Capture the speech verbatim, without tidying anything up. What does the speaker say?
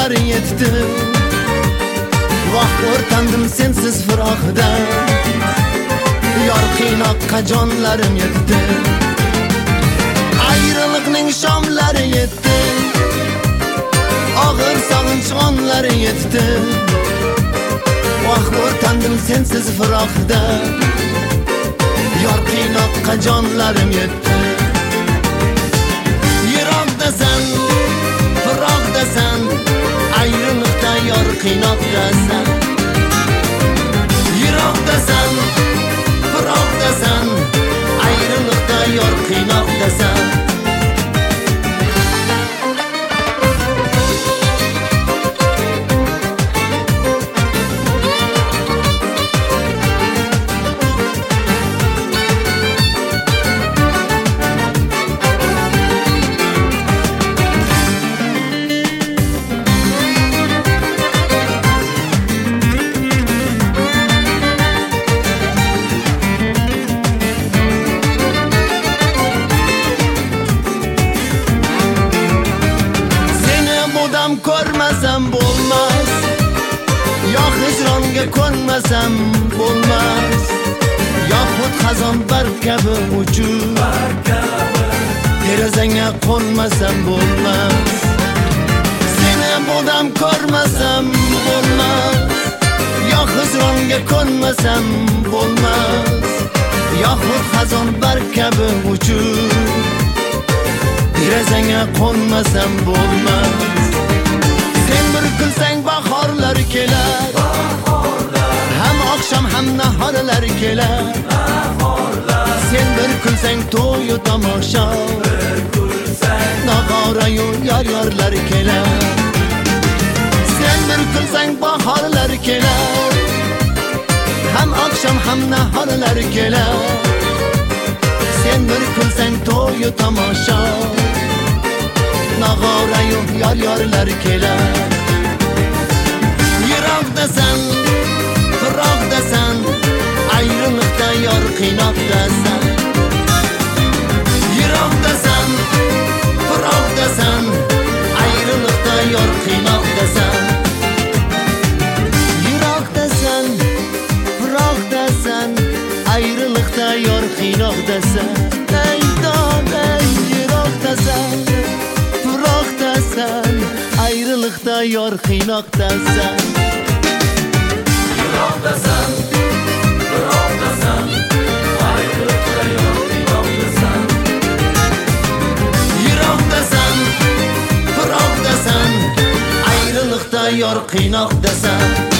qachonlari yetdi. Vaqt o'rtandim sensiz firoqda. Yor qiynoqqa jonlarim yetdi. Ayriliqning shomlari yetdi. Og'ir sog'inch onlari yetdi. Vaqt o'rtandim sensiz firoqda. Yor qiynoqqa jonlarim yetdi. Yiroqdasan, firoqdasan, ayriliqda yor qiynoqdasan. Yiroqdasan, firoqdasan, ayriliqda yor qiynoqdasan. Ko'rmasam bo'lmas, yo hijronga ko'nmasam bo'lmas, yoxud xazon barg kabi uchib derazangga qo'nmasam bo'lmas. Seni bodam ko'rmasam bo'lmas, yo hijronga ko'nmasam bo'lmas, yoxud xazon barg kabi uchib derazangga qo'nmasam bo'lmas. Sen bir kulsang bahorlar kelar, ham oqshom ham nahorlar kelar. Sen bir kulsang to'yu tomosha, nog'orayu yor-yorlar kelar. Sen bir kulsang bahorlar kelar, ham oqshom ham nahorlar kelar. Sen bir kulsang to'yu tomosha, nog'orayu yor-yorlar kelar. Yiroqdasan, firoqdasan, ayriliqda yor qiynoqdasan. Yiroqdasan, firoqdasan, ayriliqda yor qiynoqdasan. Yiroqdasan, firoqdasan, ayriliqda yor qiynoqdasan. Ey dod, ey yiroqdasan, ayriliqda yor qiynoqdasan. Yiroqdasan, firoqdasan, ayriliqda yor qiynoqdasan. Yiroqdasan, firoqdasan, ayriliqda yor qiynoqdasan.